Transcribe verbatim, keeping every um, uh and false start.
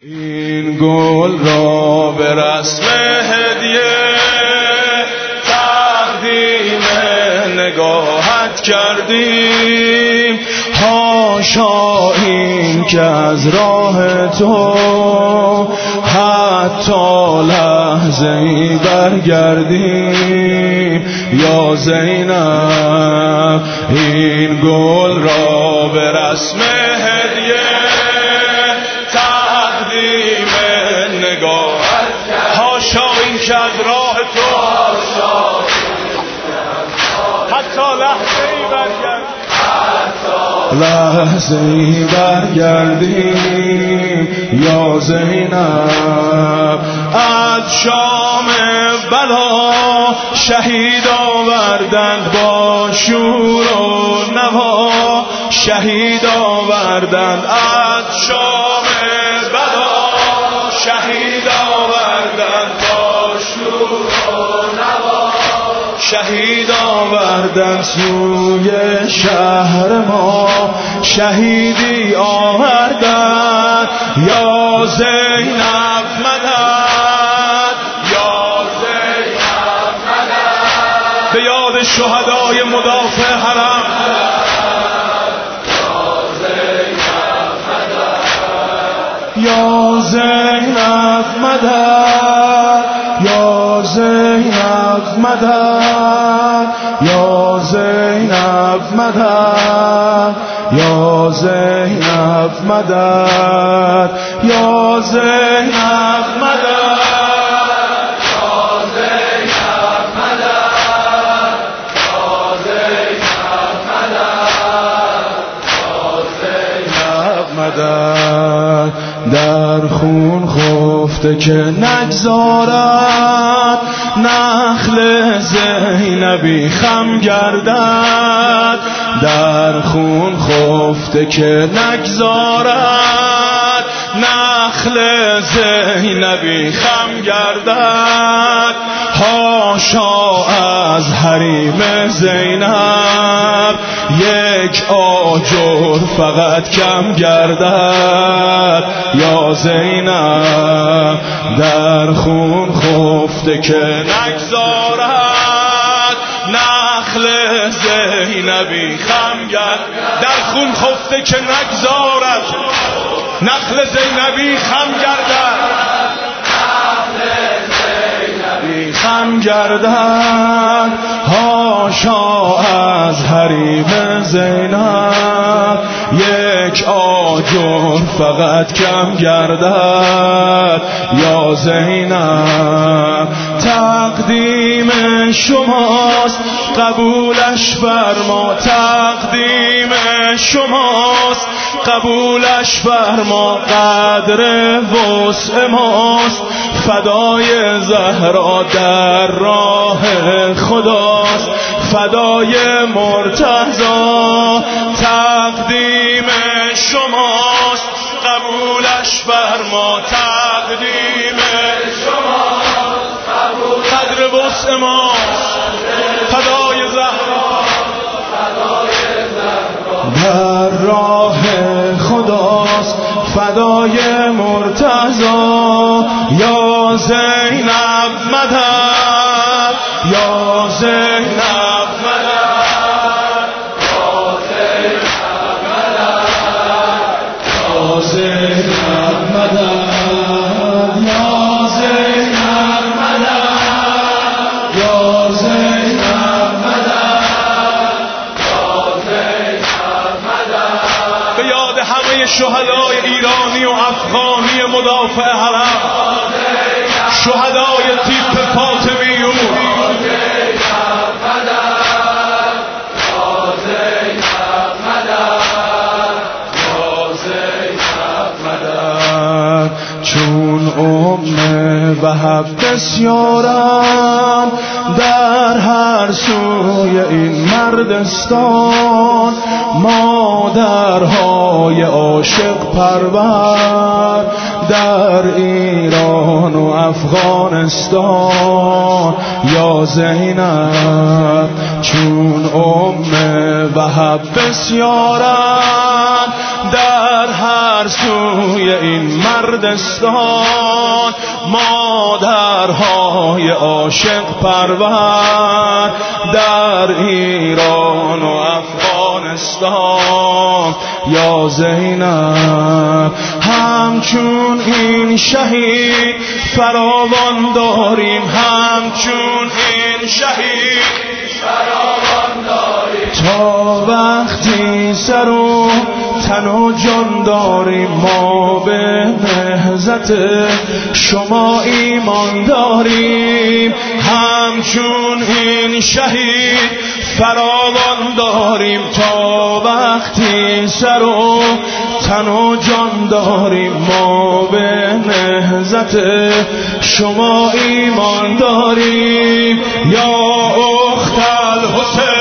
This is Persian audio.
این گل را به رسم هدیه تقدیم نگاهت کردیم، حاشا این که از راه تو حتی لحظه ای برگردیم. یا زینب این گل را به رسم هدیه تقدیم نگاهت، حاشا این که از راه تو حتی لحظه ای برگردیم لحظه ای برگردیم. یا زینب از شام بلا شهید آوردند با شور و نوا، شهید آوردند از شام بلا شهید آوردند با شور و نوا، شهید آوردند سوی شهر ما، شهیدی آوردند. یا زینب مدد، یا زینب مدد، به یاد شهدای مدافع حرم. یا زینب مدد، یا زینب مدد، یا زینب مدد، یا زینب مدد، یا زینب مدد، در خون خفته که نگذارد نخل زینبی خم گردد، در خون خفته که نگذارد نخل زینبی خم گردد. حاشا از حریم زینب یک آجر فقط کم گردد. یا زینب در خون خفته که نگذارد نخل زینبی خم گردد، در خون خفته که نگذارد نخل زینبی خم گردد، خم گردد. حاشا از حریم زینب یک آجر فقط کم گردد. یا زینب تقدیم شماست قبولش فرما، تقدیم شماست قبولش فرما، قدر وسع ماست فدای زهرا در راه خداست، فدای مرتضی تقدیم شماست قبولش فرما، تقدیم شماست قدر وسع ماست فدای زهرا در راه خداست، فدای مرتضی. یا زینب مدد، یا زینب مدد، یا زینب مدد، یا زینب مدد، یا زینب مدد، به یاد همه شهدای ایرانی و افغانی مدافع حرم، شهدای تیپ فاطمیون. چون ام وهب بسیارم در هر سوی این مردستان، مادرهای عاشق پرور در ایران و افغانستان. یا زینب چون ام وهب بسیارن در هر سوی این مردستان، مادرهای عاشق پرور در ایران و افغانستان. یا زینب همچون این شهید فراوان داریم، همچون این شهید فراوان داریم، تا وقتی سر و تن و جان داریم. ما به نهضت شما ایمان داریم، همچون این شهید فراوان داریم، تا وقتی سر و تن و جان داریم. ما به نهضت شما ایمان داریم. یا اخت الحسین